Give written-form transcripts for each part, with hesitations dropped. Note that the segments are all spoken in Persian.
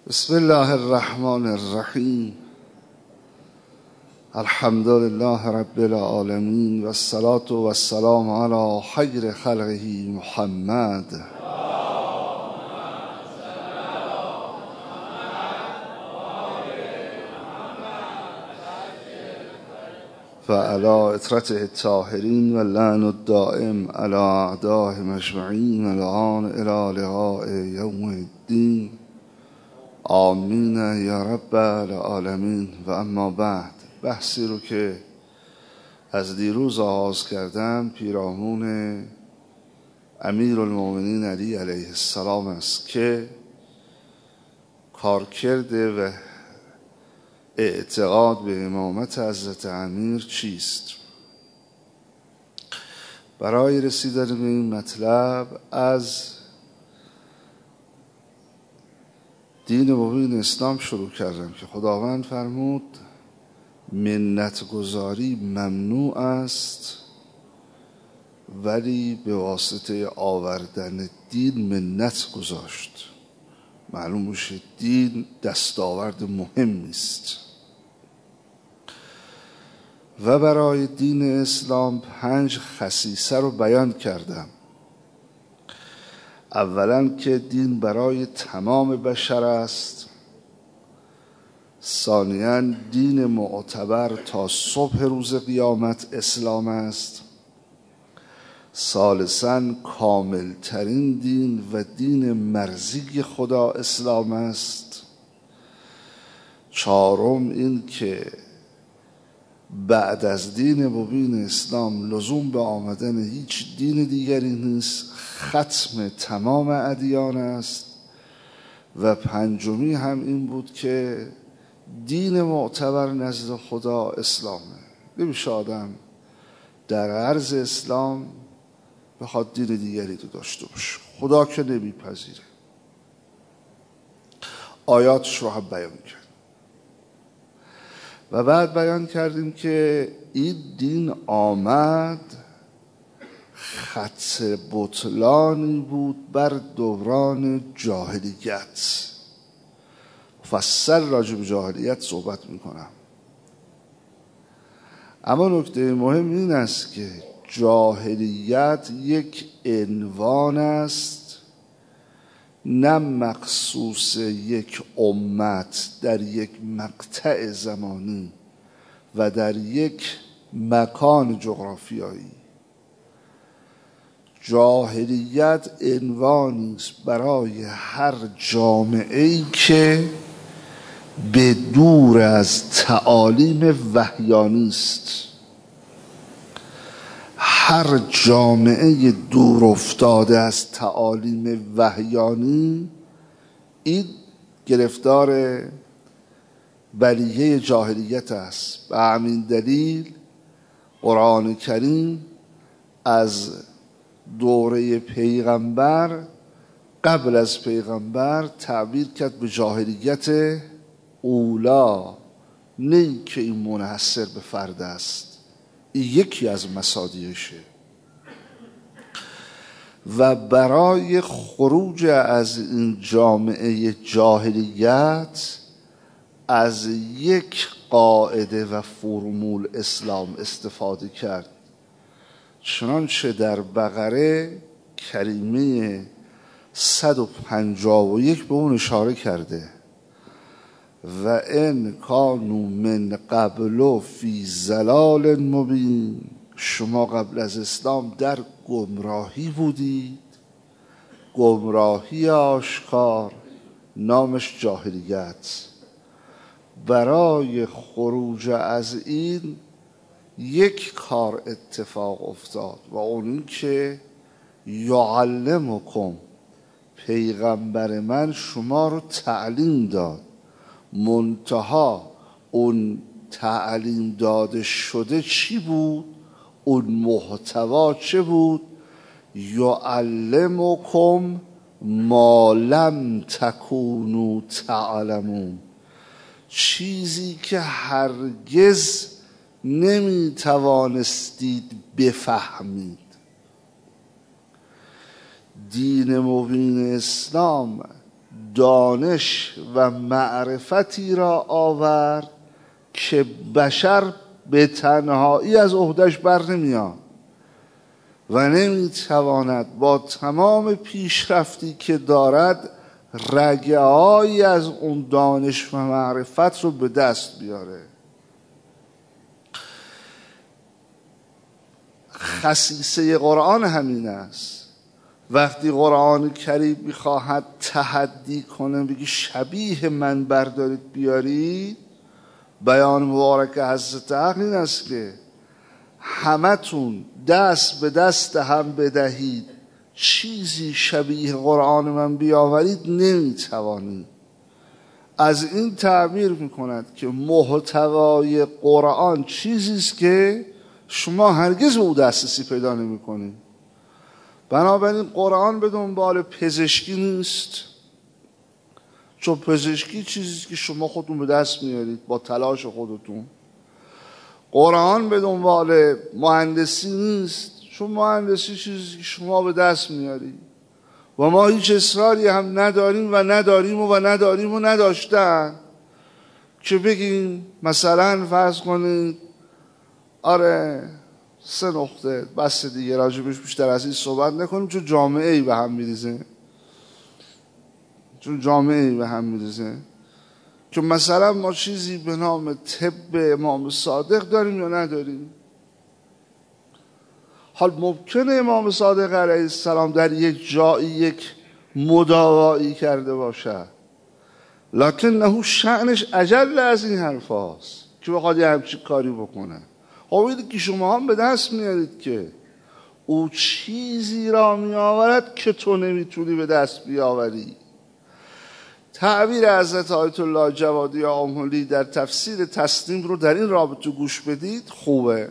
بسم الله الرحمن الرحیم. الحمد لله رب العالمین و الصلاة و السلام علی خیر خلقه محمد و علی اطرته الطاهرین و لعن الدائم علی اعدائهم اجمعین الان الی لقاء یوم الدین. آمین یا رب العالمین. و اما بعد، بحثی رو که از دیروز آغاز کردم پیرامون امیرالمومنین علی علیه السلام است که کارکرد و اعتقاد به امامت حضرت امیر چیست. برای رسیدن به این مطلب از دین مبین اسلام شروع کردم که خداوند فرمود منت گذاری ممنوع است، ولی به واسطه آوردن دین منت گذاشت. معلوم میشه دین دستاورد مهمی است. و برای دین اسلام 5 خصیصه رو بیان کردم. اولا که دین برای تمام بشر است. ثانیاً دین معتبر تا صبح روز قیامت اسلام است. ثالثاً کامل ترین دین و دین مرضی خدا اسلام است. چهارم این که بعد از دین مبین اسلام لزوم به آمدن هیچ دین دیگری نیست، ختم تمام ادیان است. و پنجمی هم این بود که دین معتبر نزد خدا اسلامه. نمیشه آدم در عرض اسلام بخواد دین دیگری رو داشته باشه، خدا که نمیپذیره. آیاتش رو هم بیان کرد و بعد بیان کردیم که این دین آمد خط بطلانی بود بر دوران جاهلیت. مفصل راجع به جاهلیت صحبت میکنم، اما نکته مهم این است که جاهلیت یک عنوان است، نه مخصوص یک امت در یک مقطع زمانی و در یک مکان جغرافیایی. جاهلیت عنوانی است برای هر جامعه‌ای که به دور از تعالیم وحیانی است. هر جامعه دور افتاده از تعالیم وحیانی این گرفتار بلیه جاهلیت است. به همین دلیل قرآن کریم از دوره پیغمبر قبل از پیغمبر تعبیر کرد به جاهلیت اولا، نه که این منحصر به فرد است. این یکی از مصادیقشه. و برای خروج از این جامعه جاهلیت از یک قاعده و فرمول اسلام استفاده کرد. چنانچه در بقره کریمه 151 به اون اشاره کرده و ان کانوا من قبل فی ضلال مبین. شما قبل از اسلام در گمراهی بودید، گمراهی آشکار، نامش جاهلیت. برای خروج از این یک کار اتفاق افتاد و اون این که یعلمکم، پیغمبر من شما رو تعلیم داد. منتها اون تعلیم داده شده چی بود؟ اون محتوا چه بود؟ یعلمکم ما لم تکونوا تعلمون، چیزی که هرگز نمی توانستید بفهمید. دین مبین اسلام دانش و معرفتی را آورد که بشر به تنهایی از عهده‌اش بر نمیاد و نمیتواند با تمام پیشرفتی که دارد رگه‌هایی از اون دانش و معرفت رو به دست بیاره. خصیصه قرآن همین است. وقتی قرآن کریم میخواهد تحدی کنه بگی شبیه من بردارید بیارید، بیان مبارک حضرت حق این است که همتون دست به دست هم بدهید چیزی شبیه قرآن من بیاورید نمیتوانید. از این تعبیر میکند که محتوای قرآن چیزی است که شما هرگز به او دسترسی پیدا نمیکنید. بنابراین قرآن به دنبال پزشکی نیست، چون پزشکی چیزی که شما خودتون به دست میارید با تلاش خودتون. قرآن به دنبال مهندسی نیست، چون مهندسی چیزی که شما به دست میارید و ما هیچ اصراری هم نداریم و نداشتن که بگیم مثلا فرض کنید آره 3 نقطه بس دیگه راجبش بیشتر از این صحبت نکنیم، چون جامعه‌ای به هم میریزه. که مثلا ما چیزی به نام طب امام صادق داریم یا نداریم. حال ممکنه امام صادق علیه السلام در یک جایی یک مداوایی کرده باشه، لکن نه شأنش اجل از این حرف هاست که بخواد یه همچین کاری بکنه. خب که شما هم به دست میارید که او چیزی را میآورد که تو نمیتونی به دست بیاوری. تعبیر حضرت آیت الله جوادی آملی در تفسیر تسنیم رو در این رابطه گوش بدید، خوبه.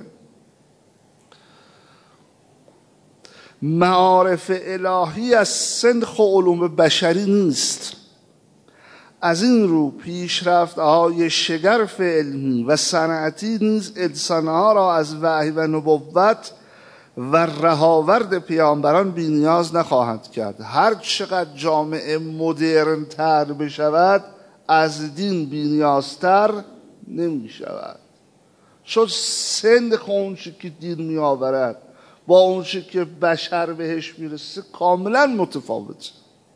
معارف الهی از سنخ و علوم بشری نیست. از این رو پیشرفت‌های شگرف علمی و صنعتی نیز انسان‌ها را از وحی و نبوت و رهاورد پیامبران بی نیاز نخواهد کرد. هر چقدر جامعه مدرن تر بشود از دین بی نیازتر نمی شود، چون سنخ اون چی که دین می آورد با اون چی که بشر بهش میرسه کاملا متفاوته.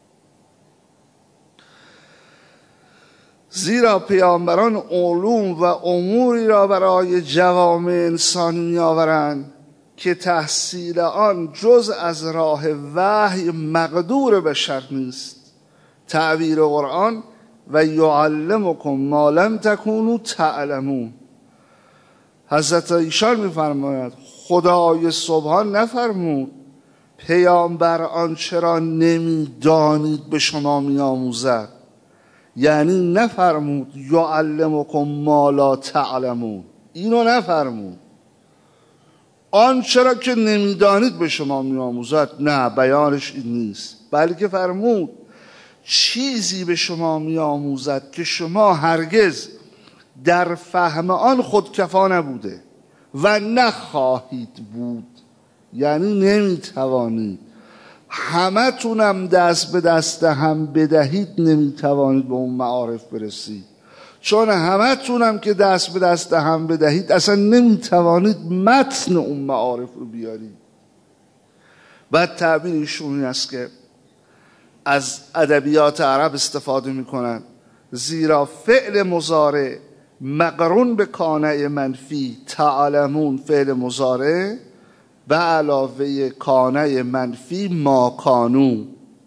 زیرا پیامبران علوم و اموری را برای جوامع انسانی می‌آورند که تحصیل آن جز از راه وحی مقدور بشر نیست. تعبیر قرآن و یعلمکم ما لم تکونوا تعلمون. حضرت ایشان می‌فرماید خدای سبحان نفرمود پیامبر آنچه را نمی‌دانید به شما می‌آموزد، یعنی نفرمود یعلمکم ما لا تعلمون، اینو نفرمود. آنچه را که نمیدانید به شما میآموزد، نه، بیانش این نیست، بلکه فرمود چیزی به شما میآموزد که شما هرگز در فهم آن خودکفا نبوده و نخواهید بود، یعنی نمیتوانید. همه تونم دست به دست هم بدهید نمیتوانید به اون معارف برسید، چون همه تونم که دست به دست هم بدهید اصلا نمیتوانید متن اون معارف رو بیارید. بعد تعبیرشون این است که از ادبیات عرب استفاده میکنن، زیرا فعل مضارع مقرون به کانه منفی تعلمون فعل مضارع به علاوه کانه منفی ما کانو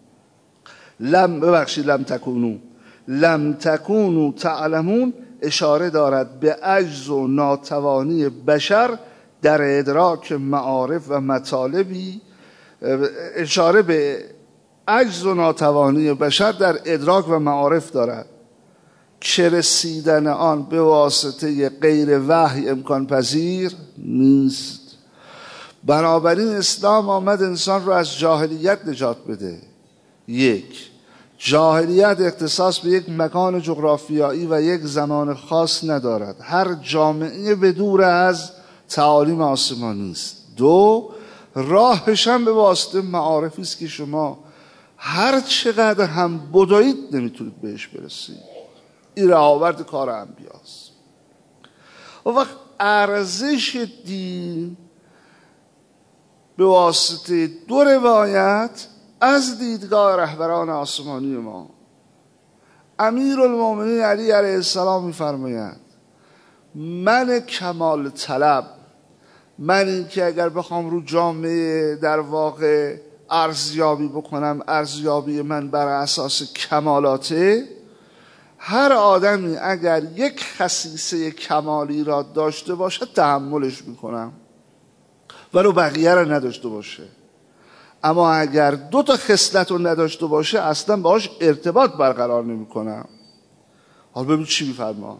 لم تکونو تعلمون اشاره دارد به عجز و ناتوانی بشر در ادراک معارف و مطالبی، اشاره به عجز و ناتوانی بشر در ادراک و معارف دارد که رسیدن آن به واسطه غیر وحی امکان پذیر نیست. بنابراین اسلام آمد انسان رو از جاهلیت نجات بده. یک، جاهلیت اختصاص به یک مکان جغرافیایی و یک زمان خاص ندارد، هر جامعه به دور از تعالیم آسمانی است. دو، راهش هم به واسطه معارفی است که شما هر چقدر هم بدوید نمیتونید بهش برسید. این رهاورد کار انبیاست. و وقت ارزش دین به واسطه دو روایت از دیدگاه رهبران آسمانی ما، امیرالمومنین علی علیه السلام می‌فرمایند من کمال طلب، من این که اگر بخوام رو جامعه در واقع ارزیابی بکنم، ارزیابی من بر اساس کمالاته، هر آدمی اگر یک خصیصه کمالی را داشته باشه تحملش میکنم ولو بقیه را نداشته باشه، اما اگر دو تا خصلت رو نداشته باشه اصلا باهاش ارتباط برقرار نمیکنم. حالا ببین چی میفرما: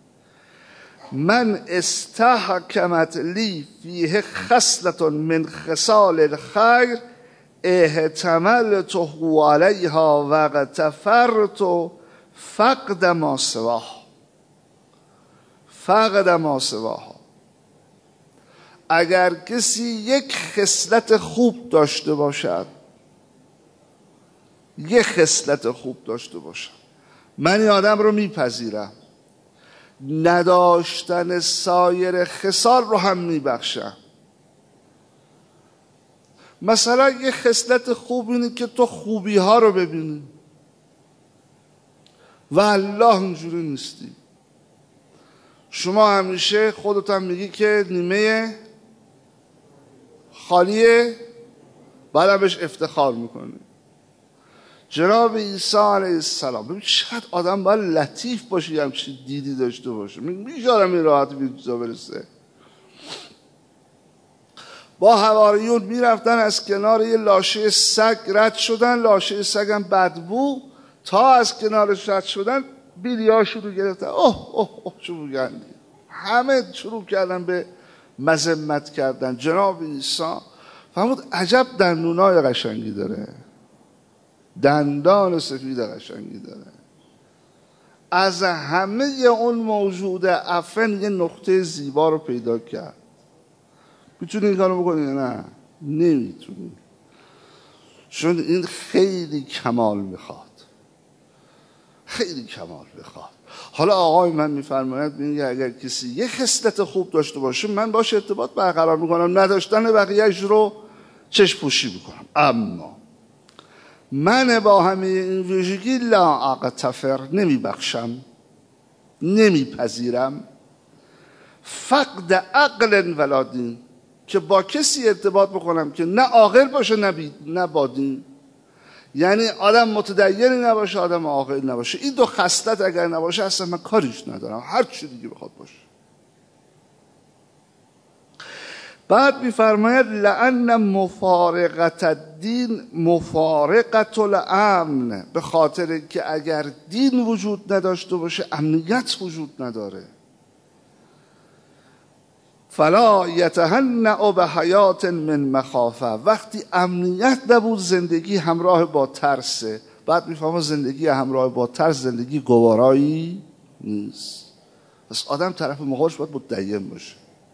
من استحکمت لی فیه خصلت من خصال الخیر احتملت علیها و اغتفرت فقد ما سواها. فقد ما سواها. اگر کسی یک خصلت خوب داشته باشد، یک خصلت خوب داشته باشد، من این آدم رو میپذیرم، نداشتن سایر خصال رو هم میبخشم. مثلا یه خصلت خوب اینه که تو خوبی ها رو ببینی و الله اینجوری نیستی. شما همیشه خودت هم میگی که نیمه خالیه، بعد هم بهش افتخار میکنی. جناب عیسی علیه السلام، ببین چقدر آدم باید لطیف باشه، یه همچین دیدی داشته باشه. میشه آدم این راحتی به چیزا برسه. با حواریون میرفتن از کنار یه لاشه سگ رد شدن، لاشه سگ هم بدبو، تا از کنارش رد شدن بیلیا شروع گرفتن، اوه چه بوگندی، همه شروع کردن به مذمت کردن. جناب عیسی فرمود عجب دندونای قشنگی داره، دندان سفید قشنگی داره. از همه اون موجود عفن یه نقطه زیبا رو پیدا کرد. میتونی این کارو بکنی؟ نه، نمیتونی، چون این خیلی کمال میخواد، خیلی کمال میخواد. حالا آقای من میفرماید میگه اگر کسی یه خصلت خوب داشته باشه من باش ارتباط برقرار میکنم، نداشتن بقیه‌اش رو چشم پوشی میکنم، اما من با همه این ویژگی لا اغتفر، نمیبخشم، نمیپذیرم فقد عقل ولا دین، که با کسی ارتباط بکنم که نه عاقل باشه نه با دین. یعنی آدم متدینی نباشه، آدم عاقل نباشه. این دو خصلت اگر نباشه اصلا من کاریش ندارم، هر چی دیگه بخواد باشه. بعد میفرماید لأن مفارقت الدین مفارقت الامن، به خاطر که اگر دین وجود نداشته باشه امنیت وجود نداره. فلا یتهنأ بحیات من مخافه، وقتی امنیت نبود زندگی همراه با ترسه. بعد میفهمم زندگی همراه با ترس زندگی گوارایی نیست. پس آدم طرف مقابلش باید متدین باشه.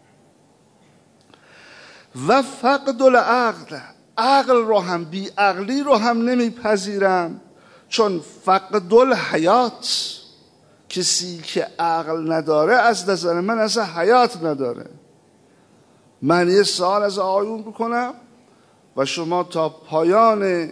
و فقد العقل، عقل رو هم بی عقلی رو هم نمیپذیرم، چون فقد الحیات، کسی که عقل نداره از نظر من اصلا حیات نداره. من یه سوال از آقایون بکنم و شما تا پایان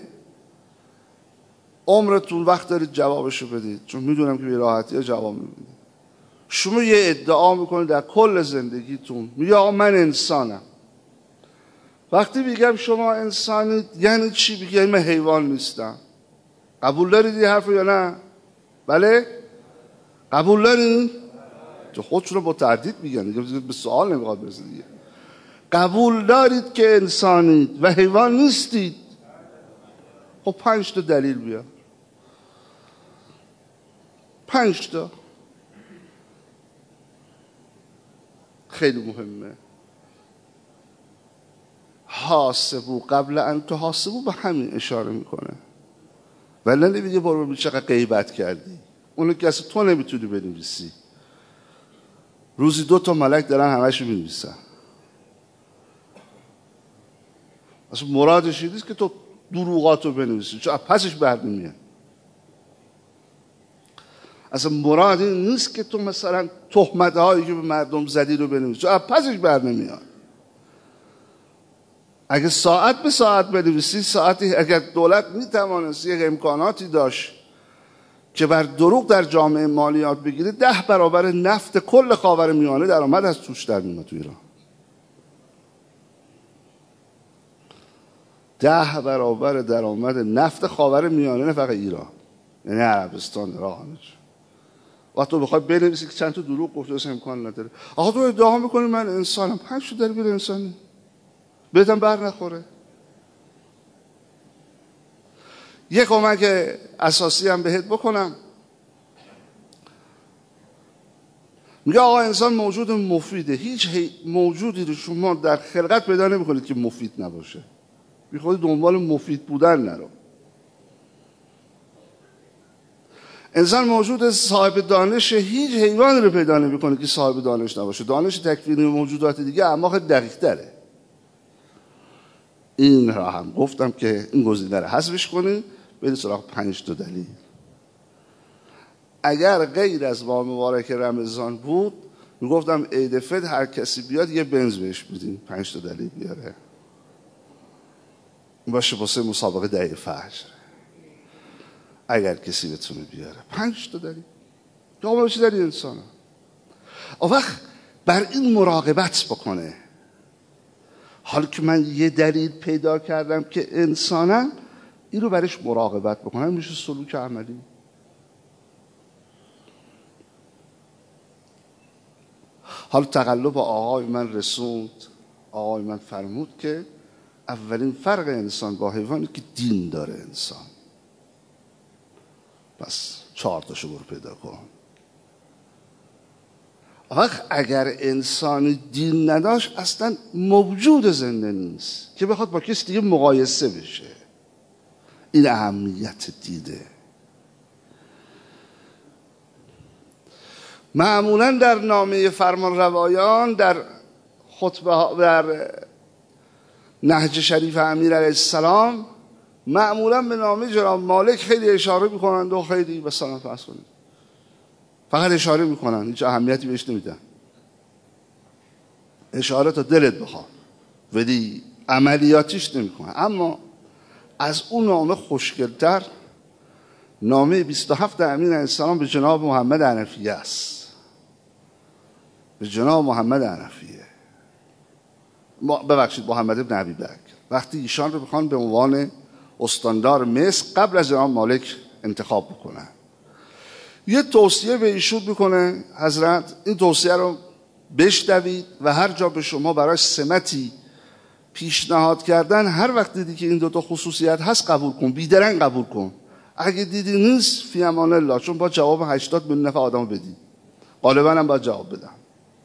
عمرتون وقت دارید جوابشو بدید، چون میدونم که به راحتی جواب میدید. شما یه ادعا میکنید در کل زندگیتون، میگه آقا من انسانم. وقتی میگم شما انسانید یعنی چی؟ میگه من حیوان نیستم. قبول دارید این حرف یا نه؟ بله؟ قبول دارید؟ تو خودشون رو با تردید میگن، به سوال نمیخواد برسید دیگه. قبول دارید که انسانید و حیوان نیستید؟ خب 5 تا دلیل بیار، 5 تا. خیلی مهمه. حاسبو قبل ان تحاسبو، به همین اشاره میکنه. ولی نمیگه برو ببین چقدر غیبت کردی، اونو که اصلا تو نمیتونی بنویسی. روزی 2 تا ملک دارن همشو می‌نویسن. اصلا مرادش این نیست که تو دروغاتو بنویسی، چون پسش بر نمیاد. اصلا مراد این نیست که تو مثلا تهمت هایی که به مردم زدی رو بنویسی، چون پسش بر نمیاد. اگه ساعت به ساعت بنویسی، ساعتی اگر دولت میتوانست یک امکاناتی داشت که بر دروغ در جامعه مالیات بگیره، 10 برابر نفت کل خاورمیانه درآمد از توش در میاد تو ایران. 10 برابر درآمد نفت خاورمیانه، نه فقط ایران، یعنی عربستان، عراق، همه چی. وقتی تو بخوای بنویسی که چند تا دروغ گفته، اصلا امکان نداره. آقا تو ادعا میکنی من انسانم، 5 تا دلیل انسانی بهتم بر نخوره. یک کمک اساسی هم بهت بکنم، میگه آقا انسان موجود مفیده. هیچ موجودی رو شما در خلقت پیدا نمیکنید که مفید نباشه. بی خود دنبال مفید بودن نرو. انسان موجود صاحب دانش، هیچ حیوانی رو پیدا نمیکنه که صاحب دانش نباشه. دانش تکوینی موجودات دیگه اما دقیق تره. این را هم گفتم که این گزینه رو حذفش کنید، برید سراغ 5 تا دلیل. اگر غیر از ماه مبارک رمضان بود، میگفتم عید فطر هر کسی بیاد یه بنز بهش بدیم، 5 تا دلیل بیاره باشه واسه مسابقه دعی فجر. اگر کسی بتونه بیاره 5 تا دلیل، یا باشه دلیل انسانه. اون وقت بر این مراقبت بکنه. حالا که من یه دلیل پیدا کردم که انسانم، این رو برش مراقبت بکنم، میشه سلوک عملی. حالا تقلب آقای من رسوند، آقای من فرمود که اولین فرق انسان با حیوانی که دین داره انسان. پس 4 تاشو برو پیدا کن. وقت اگر انسان دین نداشت اصلا موجود زنده نیست که بخواد با کسی دیگه مقایسه بشه. این اهمیت دیده. معمولا در نامه فرمان روایان، در خطبه، در نهج شریف امیر علیه السلام، معمولا به نامه جناب مالک خیلی اشاره میکنند و خیلی مثلا فرض کنید فقط اشاره میکنن، هیچ اهمیتی بهش نمیدن. اشاره تا دلت بخواد ولی عملیاتیش نمیکنن. اما از اون نامه خوشگلتر نامه 27 امیر علیه السلام به جناب محمد حنفیه است. به جناب محمد حنفیه، ببخشید محمد بن ابی بکر، وقتی ایشان رو بخوان به عنوان استاندار مصر قبل از جناب مالک انتخاب بکنن، یه توصیه به ایشون میکنه: حضرت این توصیه رو بشنوید و هر جا به شما برای سمتی پیشنهاد کردن، هر وقت دیدی که این 2 تا خصوصیت هست قبول کن، بیدرنگ قبول کن. اگه دیدی نیست فی امان الله، چون با جواب 80 میلیون نفر آدمو بدی، غالبا هم باید جواب بدم.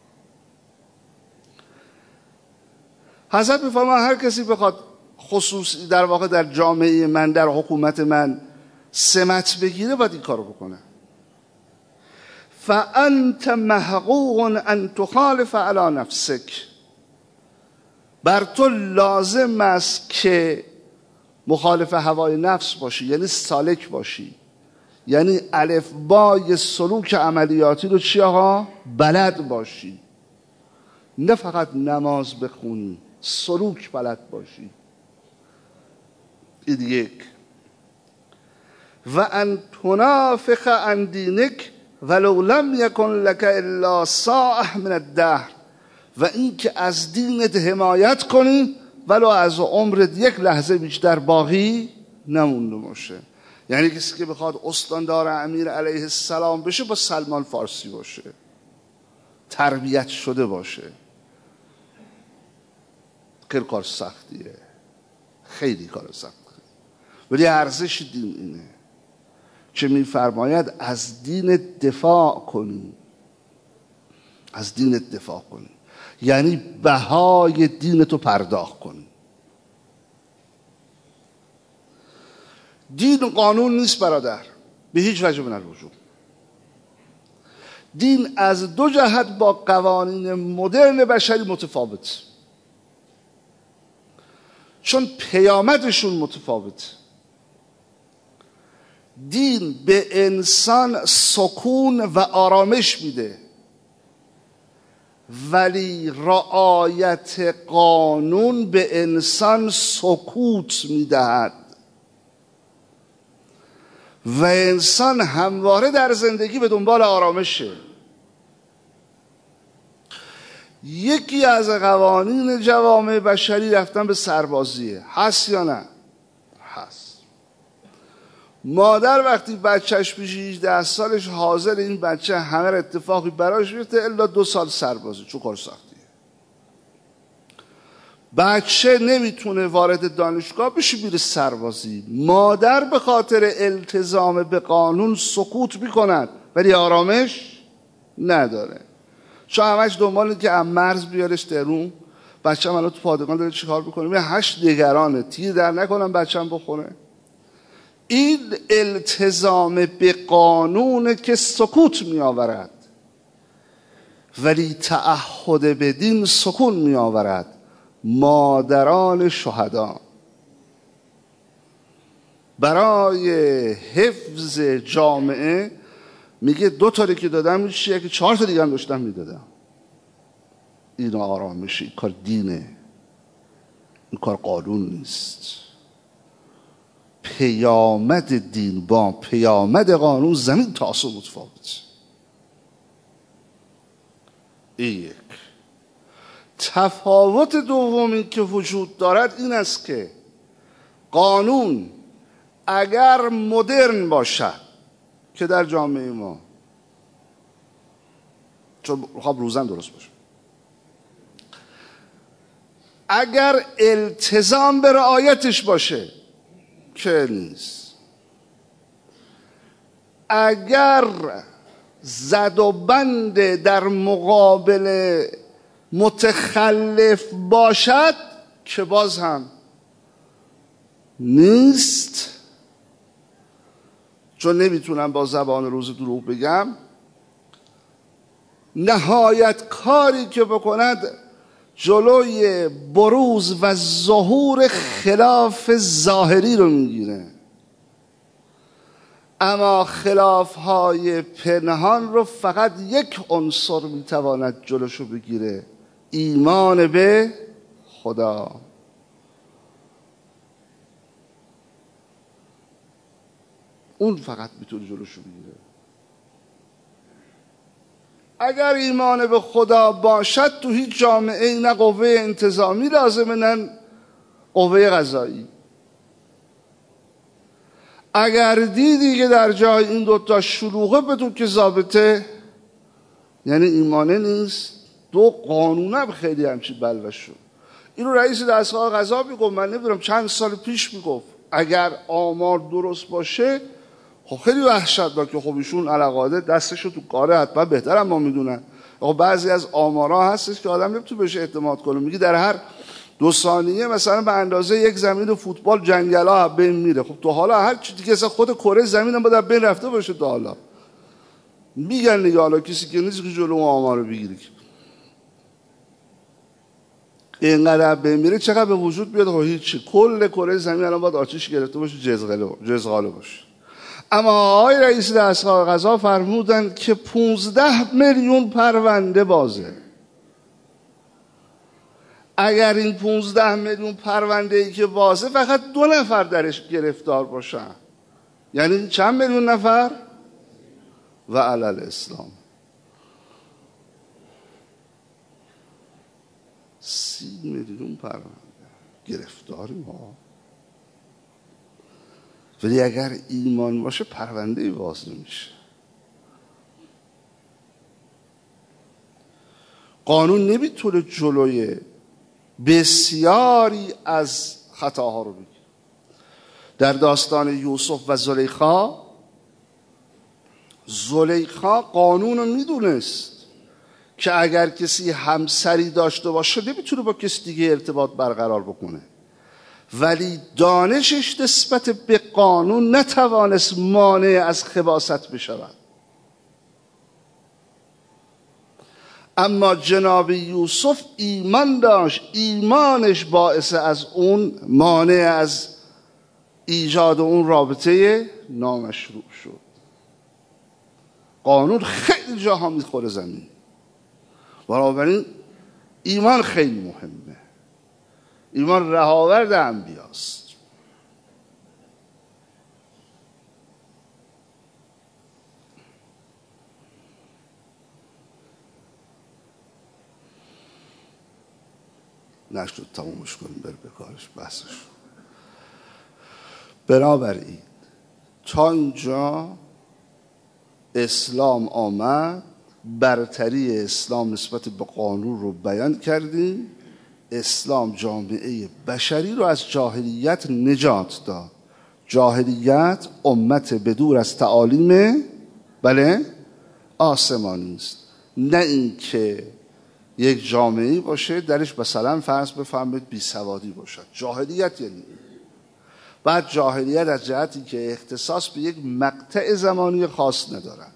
حضرت میفرماید هر کسی بخواد خصوصی در واقع در جامعه من، در حکومت من سمت بگیره، باید این کارو بکنه. فانت محقوق ان تخالف علی نفسک، بر تو لازم است که مخالف هوای نفس باشی، یعنی سالک باشی، یعنی الفبای سلوک عملیاتی رو چی آقا؟ بلد باشی. نه فقط نماز بخونی، سلوک بلد باشی. این یک. و ان تنافق عن دینک ولو لم یکن لک الا ساعه من الدهر، و این که از دینت حمایت کنی ولو از عمرت یک لحظه بیشتر باقی نمونده باشه. یعنی کسی که بخواد استاندار امیر علیه السلام بشه با سلمان فارسی باشه، تربیت شده باشه. خیلی کار سختیه، خیلی کار سختیه، ولی ارزش دین اینه که میفرماید از دین دفاع کنی. از دین دفاع کنی یعنی بهای دین تو پرداخت کنی. دین قانون نیست برادر، به هیچ وجه من الوجوب. دین از 2 جهت با قوانین مدرن بشری متفاوت. چون پیامدشون متفاوته. دین به انسان سکون و آرامش میده، ولی رعایت قانون به انسان سکوت میدهد و انسان همواره در زندگی به دنبال آرامشه. یکی از قوانین جوامع بشری رفتن به سربازیه. هست یا نه؟ هست. مادر وقتی بچهش پیش 18 سالش حاضر این بچه همه اتفاقی براش بیفته الا 2 سال سربازی، چون کار سختیه. بچه نمیتونه وارد دانشگاه بشه میره سربازی. مادر به خاطر التزام به قانون سکوت میکند ولی آرامش نداره، چون همش دنبال که مرز بیارش درون. بچه‌م الان تو پادگان داره چیکار میکنه؟ یه 8 نگرانه تیر در نکنم بچه‌م بخوره. این التزام به قانون که سکوت می آورد، ولی تعهد به دین سکون می آورد. مادران شهدا برای حفظ جامعه میگه 2 تا که دادم میشه که 4 تا دیگه هم داشتم میدادم. این آرامشه، این کار دینه، این کار قانون نیست. پیامد دین با پیامد قانون زمین تا آسمون متفاوت. این یک. تفاوت دومی که وجود دارد این است که قانون اگر مدرن باشد، که در جامعه ما چون خب روزن درست باشه، اگر التزام به رعایتش باشه که نیست، اگر زد و بند در مقابل متخلف باشد که باز هم نیست، چون نمیتونم با زبان روز دروغ بگم. نهایت کاری که بکند جلوی بروز و ظهور خلاف ظاهری رو میگیره، اما خلافهای پنهان رو فقط یک عنصر میتواند جلوشو بگیره: ایمان به خدا. اون فقط میتونه جلوشو بگیره. اگر ایمان به خدا باشد تو هیچ جامعه نه قوه انتظامی لازمه نه قوه قضایی. اگر دیدی که در جای این 2 تا شلوغه بدون که ضابطه، یعنی ایمانه نیست. 2 قانونم خیلی همچی بلوش شد. اینو رئیس دستگاه قضا میگفت، من نمیدونم چند سال پیش میگفت اگر آمار درست باشه خب خیلی وحشتناکه. خب ایشون علاقاده دستشو تو کاره، حتما بهتر هم ما میدونن. خب بعضی از آمارها هستش که آدم نمیتونه بهش اعتماد کنه. میگه در هر 2 ثانیه مثلا به اندازه یک زمین فوتبال جنگلا بین میره. خب تو حالا هر چی دیگه خود کره زمین هم باید بین رفته باشه. تا حالا میگن دیگه، حالا کسی که نیست که جلو آمار رو بگیره. اینقدر بمیره چقدر به وجود بیاد؟ خب هیچی. کل کره زمین الان باید آتش گرفته باشه، جزغاله باشه. اما آقای رئیس دستگاه قضا فرمودند که 15 میلیون پرونده بازه. اگر این 15 میلیون پرونده ای که بازه فقط 2 نفر درش گرفتار باشن، یعنی چند میلیون نفر؟ و علل اسلام 30 میلیون پرونده گرفتاری ما. ولی اگر ایمان باشه پرونده باز نمیشه. قانون نمیتونه جلوی بسیاری از خطاها رو بگیره. در داستان یوسف و زلیخا قانون رو میدونست که اگر کسی همسری داشته باشه نمیتونه با کسی دیگه ارتباط برقرار بکنه، ولی دانشش نسبت به قانون نتوانست مانع از خباثت بشود. اما جناب یوسف ایمان داشت، ایمانش باعث از اون مانع از ایجاد اون رابطه نامشروع شد. قانون خیلی جاها میخوره زمین، بنابراین ایمان خیلی مهمه. ایمان رهاورد انبیاست. نشد تمومش کنیم بر بکارش بحثش. بنابراین تا اینجا اسلام آمد، برتری اسلام نسبت به قانون رو بیان کردیم. اسلام جامعه بشری رو از جاهلیت نجات داد. جاهلیت امت بدور از تعالیم آسمانی است، نه اینکه یک جامعه باشه درش مثلا فرض بفهمید بیسوادی باشد. جاهلیت یعنی بعد جاهلیت از جهتی که اختصاص به یک مقطع زمانی خاص ندارد،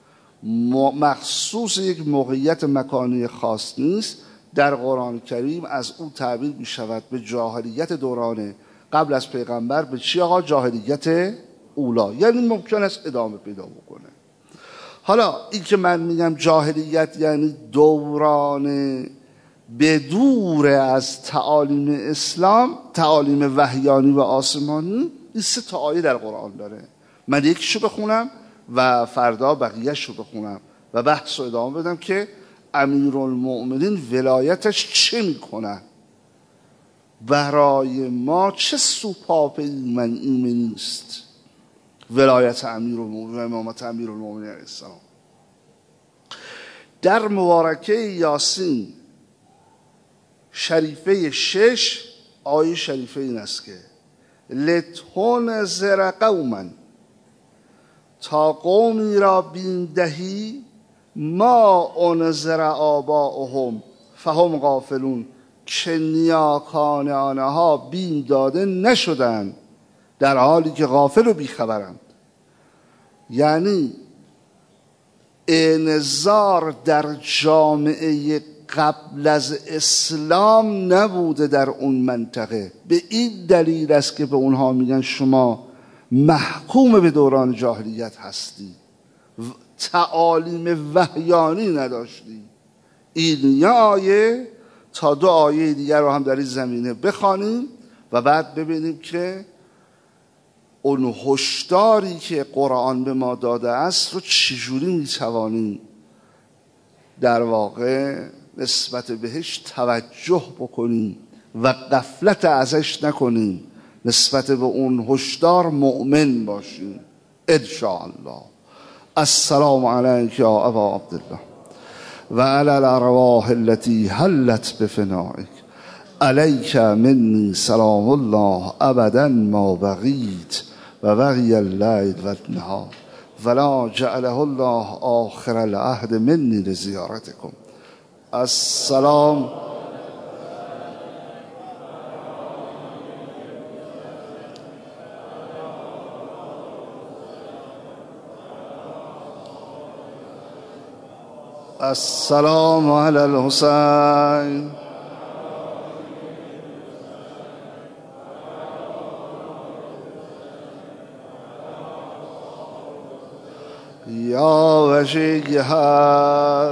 مخصوص یک موقعیت مکانی خاص نیست. در قرآن کریم از او تعبیر می شود به جاهلیت دوران قبل از پیغمبر. به چی آقا؟ جاهلیت اولا، یعنی ممکن است ادامه پیدا بکنه. حالا این که من میگم جاهلیت یعنی دوران بدور از تعالیم اسلام، تعالیم وحیانی و آسمانی، این 3 تا آیه در قرآن داره. من یکیشو بخونم و فردا بقیه‌شو بخونم و بحث رو ادامه بدم که امیرالمؤمنین ولایتش چه میکنن، برای ما چه سوپاپ ایمنی نیست ولایت امیرالمؤمنین و امامت امیرالمؤمنین علیه السلام. در مبارکه یاسین شریفه 6 آیه شریفه این است که لتنذر قوما، تا قومی را بیم دهی ما انذر آباؤهم فهم غافلون، که نیاکان آنها بیم داده نشدند در حالی که غافل و بیخبرند. یعنی انذار در جامعه قبل از اسلام نبوده در اون منطقه. به این دلیل است که به اونها میگن شما محکوم به دوران جاهلیت هستی، تعالیم وحیانی نداشتی. این یه آیه. تا 2 آیه دیگر رو هم در این زمینه بخوانیم و بعد ببینیم که اون هشداری که قرآن به ما داده است رو چجوری میتوانیم در واقع نسبت بهش توجه بکنیم و غفلت ازش نکنیم، نسبت به اون هشدار مؤمن باشیم ان شاء الله. السلام علیک یا ابا عبدالله و علی الارواح التي حلت بفنائک، علیک منی سلام الله ابدا ما بقیت و بقی اللیل و النهار ولا جعله الله آخر العهد منی لزیارتکم. السلام. السلام علی الحسین. یا وجیها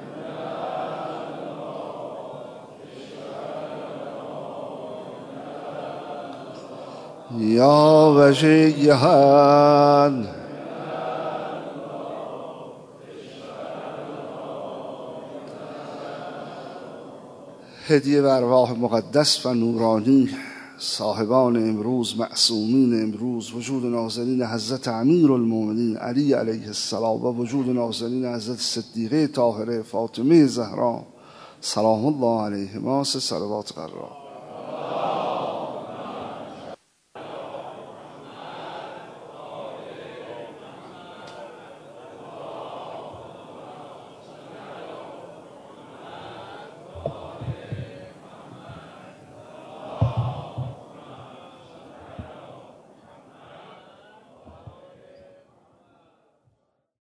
یا وجیها هدیه به ارواح مقدس و نورانی صاحبان امروز، معصومین امروز، وجود نازنین حضرت امیرالمؤمنین علی علیه السلام و وجود نازنین حضرت صدیقه طاهره فاطمه زهرا سلام الله علیهما، 3 صلوات قرار.